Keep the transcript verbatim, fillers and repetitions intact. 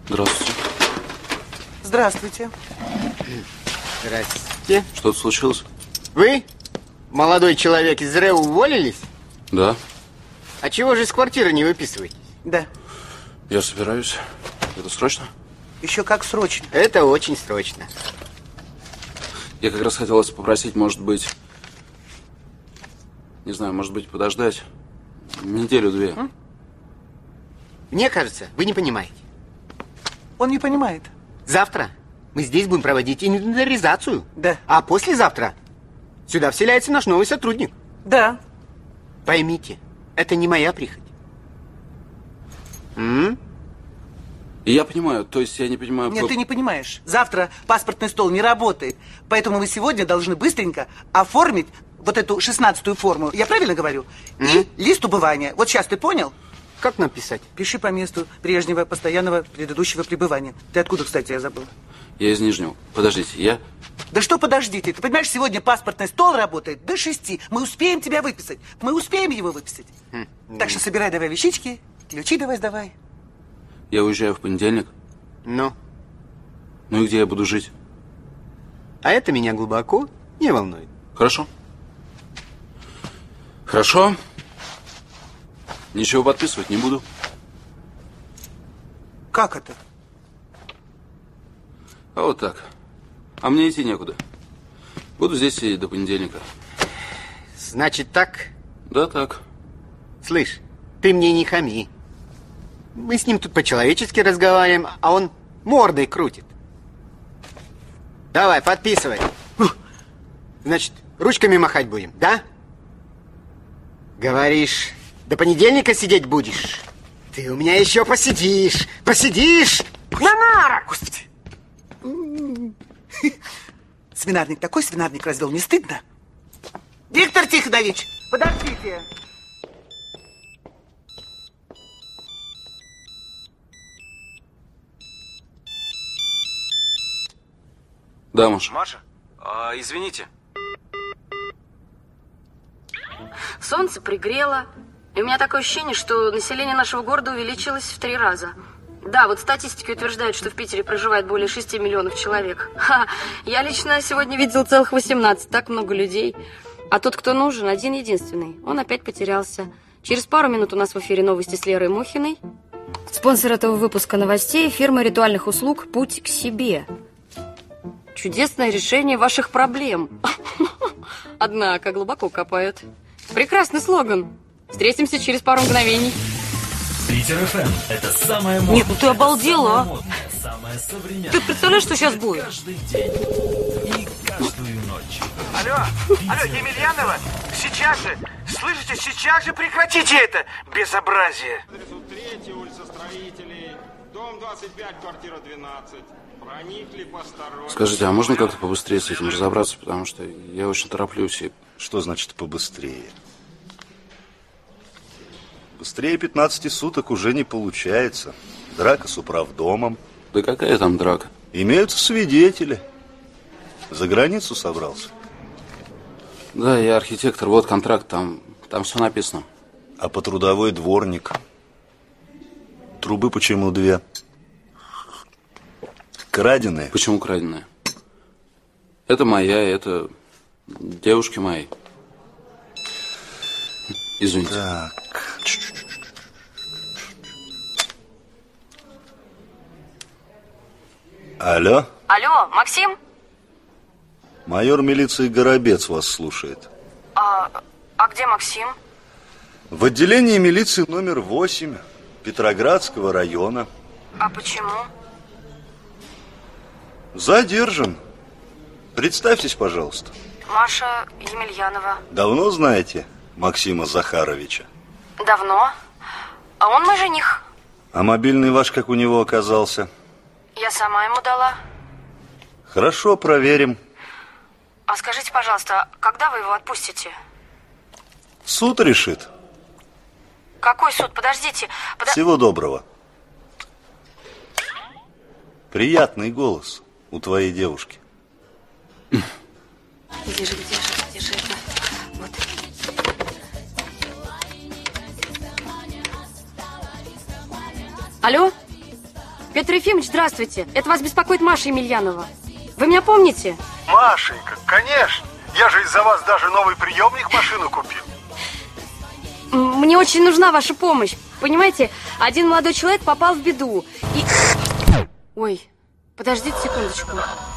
Здравствуйте. Здравствуйте. Здравствуйте. Что-то случилось? Вы, молодой человек, из РЭО уволились? Да. А чего же из квартиры не выписываетесь? Да. Я собираюсь. Это срочно? Еще как срочно. Это очень срочно. Я как раз хотел вас попросить, может быть... Не знаю, может быть, подождать неделю-две. М? Мне кажется, вы не понимаете. Он не понимает. Завтра мы здесь будем проводить инвентаризацию. Да. А послезавтра сюда вселяется наш новый сотрудник. Да. Поймите, это не моя прихоть. М? И я понимаю, то есть я не понимаю... Нет, по... ты не понимаешь. Завтра паспортный стол не работает. Поэтому вы сегодня должны быстренько оформить вот эту шестнадцатую форму. Я правильно говорю? М? И лист убывания. Вот сейчас ты понял? Как написать? Пиши по месту прежнего, постоянного, предыдущего пребывания. Ты откуда, кстати, я забыл? Я из Нижнего. Подождите, я... Да что подождите? Ты понимаешь, сегодня паспортный стол работает до шести. Мы успеем тебя выписать. Мы успеем его выписать. Хм. Так что собирай давай вещички, ключи давай сдавай. Я уезжаю в понедельник. Ну? Ну и где я буду жить? А это меня глубоко не волнует. Хорошо. Хорошо. Ничего подписывать не буду. Как это? А вот так. А мне идти некуда. Буду здесь сидеть до понедельника. Значит так? Да, так. Слышь, ты мне не хами. Мы с ним тут по-человечески разговариваем, а он мордой крутит. Давай, подписывай. Значит, ручками махать будем, да? Говоришь, до понедельника сидеть будешь? Ты у меня еще посидишь. Посидишь на нарах. Господи. Свинарник такой свинарник развел, не стыдно? Виктор Тихонович, подождите. Да, Маша. Маша, а, извините. Солнце пригрело, и у меня такое ощущение, что население нашего города увеличилось в три раза. Да, вот статистики утверждают, что в Питере проживает более шести миллионов человек. Ха, я лично сегодня видел целых восемнадцать, так много людей. А тот, кто нужен, один-единственный. Он опять потерялся. Через пару минут у нас в эфире новости с Лерой Мухиной. Спонсор этого выпуска новостей – фирма ритуальных услуг «Путь к себе». Чудесное решение ваших проблем. Однако глубоко копают. Прекрасный слоган. Встретимся через пару мгновений. Питер эф эм – это самое модное. Нет, ну ты обалдела, а? Самое современное. Ты представляешь, что сейчас будет? Каждый день и каждую ночь. Алло, алло, Емельянова, сейчас же, слышите, сейчас же прекратите это безобразие. третья улица Строителей, дом двадцать пять, квартира двенадцать. Проникли посторонние. Скажите, а можно как-то побыстрее с этим разобраться? Потому что я очень тороплюсь и... Что значит побыстрее? Быстрее пятнадцати суток уже не получается. Драка с управдомом. Да какая там драка? Имеются свидетели. За границу собрался? Да, я архитектор, вот контракт, там, там все написано. А по трудовой дворник? Трубы почему две? Краденые? Почему краденые? Это моя, это девушки мои. Извините. Так. Алло? Алло, Максим? Майор милиции Горобец вас слушает. А, а где Максим? В отделении милиции номер восемь Петроградского района. А почему? Задержан. Представьтесь, пожалуйста. Маша Емельянова. Давно знаете Максима Захаровича? Давно. А он мой жених. А мобильный ваш как у него оказался? Я сама ему дала. Хорошо, проверим. А скажите, пожалуйста, когда вы его отпустите? Суд решит. Какой суд? Подождите. Подо... Всего доброго. Приятный голос у твоей девушки. Держи, держи, держи это. Вот. Алло? Петр Ефимович, здравствуйте. Это вас беспокоит Маша Емельянова. Вы меня помните? Машенька, конечно. Я же из-за вас даже новый приемник машину купил. Мне очень нужна ваша помощь. Понимаете, один молодой человек попал в беду. И... Ой, подождите секундочку.